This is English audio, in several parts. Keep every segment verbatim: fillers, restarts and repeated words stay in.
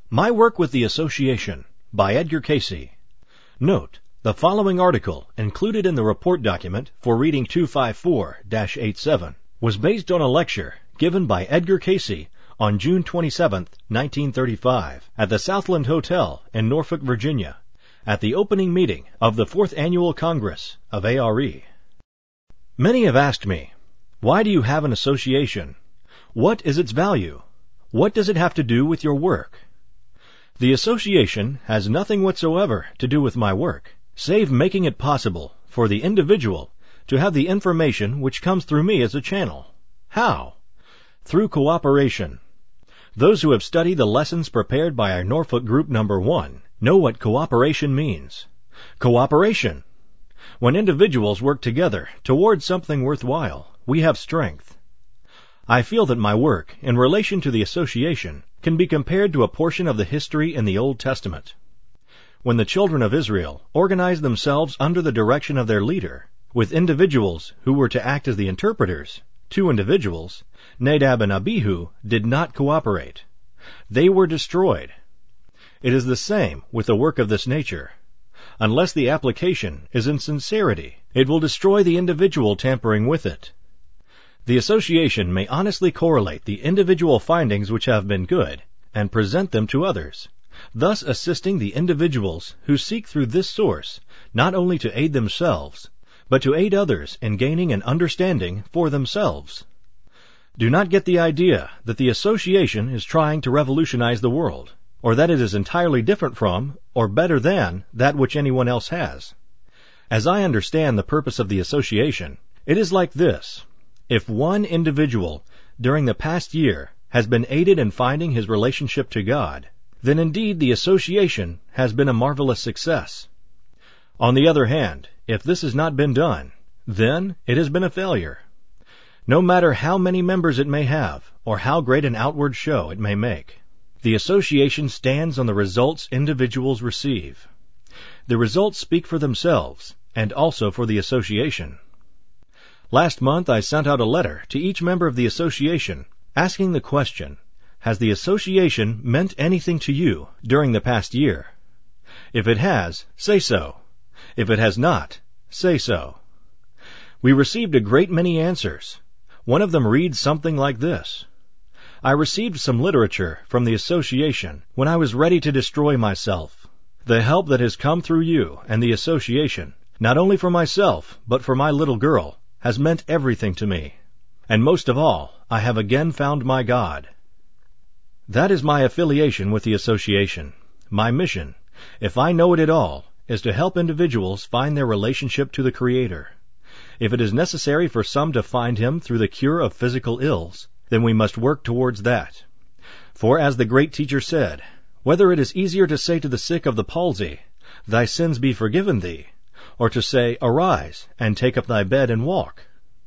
My Work with the Association by Edgar Cayce. Note: the following article, included in the report document for reading two fifty-four dash eighty-seven, was based on a lecture given by Edgar Cayce on June twenty-seventh, nineteen thirty-five, at the Southland Hotel in Norfolk, Virginia, at the opening meeting of the Fourth Annual Congress of A R E. Many have asked me, why do you have an association? What is its value? What does it have to do with your work? The association has nothing whatsoever to do with my work, save making it possible for the individual to have the information which comes through me as a channel. How? Through cooperation. Those who have studied the lessons prepared by our Norfolk Group Number One know what cooperation means. Cooperation! When individuals work together towards something worthwhile, we have strength. I feel that my work, in relation to the association, can be compared to a portion of the history in the Old Testament. When the children of Israel organized themselves under the direction of their leader, with individuals who were to act as the interpreters, two individuals, Nadab and Abihu, did not cooperate. They were destroyed. It is the same with a work of this nature. Unless the application is in sincerity, it will destroy the individual tampering with it. The association may honestly correlate the individual findings which have been good and present them to others, thus assisting the individuals who seek through this source not only to aid themselves, but to aid others in gaining an understanding for themselves. Do not get the idea that the association is trying to revolutionize the world, or that it is entirely different from or better than that which anyone else has. As I understand the purpose of the association, it is like this. If one individual during the past year has been aided in finding his relationship to God, then indeed the association has been a marvelous success. On the other hand, if this has not been done, then it has been a failure. No matter how many members it may have, or how great an outward show it may make, the association stands on the results individuals receive. The results speak for themselves, and also for the association. Last month I sent out a letter to each member of the association asking the question, has the association meant anything to you during the past year? If it has, say so. If it has not, say so. We received a great many answers. One of them reads something like this. I received some literature from the association when I was ready to destroy myself. The help that has come through you and the association, not only for myself, but for my little girl, has meant everything to me. And most of all, I have again found my God. That is my affiliation with the association. My mission, if I know it at all, is to help individuals find their relationship to the Creator. If it is necessary for some to find Him through the cure of physical ills, then we must work towards that. For as the great teacher said, whether it is easier to say to the sick of the palsy, thy sins be forgiven thee, or to say, arise, and take up thy bed and walk.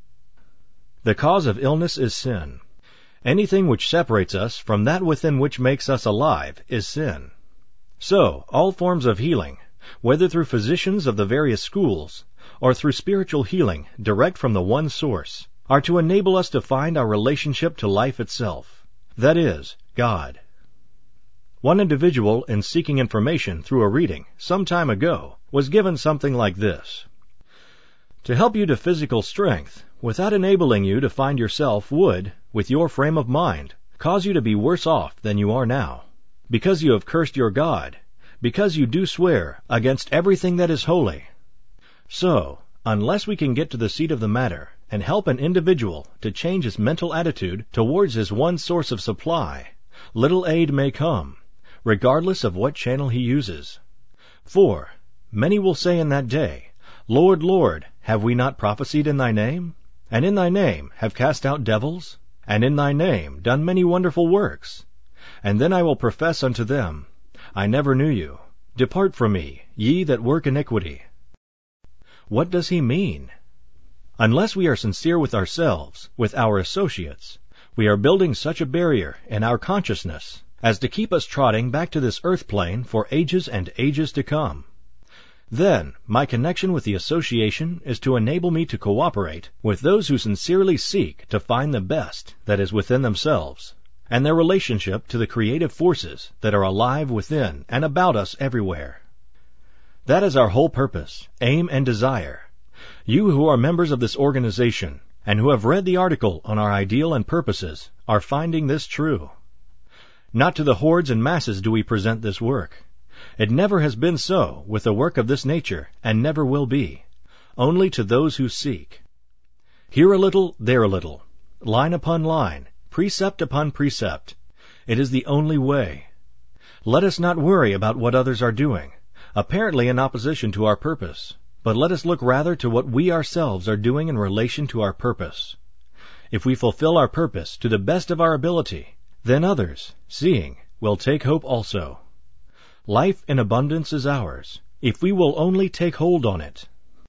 The cause of illness is sin. Anything which separates us from that within which makes us alive is sin. So, all forms of healing, whether through physicians of the various schools, or through spiritual healing direct from the one source, are to enable us to find our relationship to life itself, that is, God. One individual, in seeking information through a reading some time ago, was given something like this. To help you to physical strength, without enabling you to find yourself, would, with your frame of mind, cause you to be worse off than you are now, because you have cursed your God, because you do swear against everything that is holy. So, unless we can get to the seat of the matter and help an individual to change his mental attitude towards his one source of supply, little aid may come, regardless of what channel he uses. For many will say in that day, Lord, Lord, have we not prophesied in thy name? And in thy name have cast out devils? And in thy name done many wonderful works? And then I will profess unto them, I never knew you. Depart from me, ye that work iniquity. What does he mean? Unless we are sincere with ourselves, with our associates, we are building such a barrier in our consciousness as to keep us trotting back to this earth plane for ages and ages to come. Then, my connection with the association is to enable me to cooperate with those who sincerely seek to find the best that is within themselves. and their relationship to the creative forces that are alive within and about us everywhere. That is our whole purpose, aim, and desire. You who are members of this organization and who have read the article on our ideal and purposes are finding this true. Not to the hordes and masses do we present this work. It never has been so with a work of this nature, and never will be. Only to those who seek. Here a little, there a little, line upon line, precept upon precept. It is the only way. Let us not worry about what others are doing, apparently in opposition to our purpose, but let us look rather to what we ourselves are doing in relation to our purpose. If we fulfill our purpose to the best of our ability, then others, seeing, will take hope also. Life in abundance is ours, if we will only take hold on it.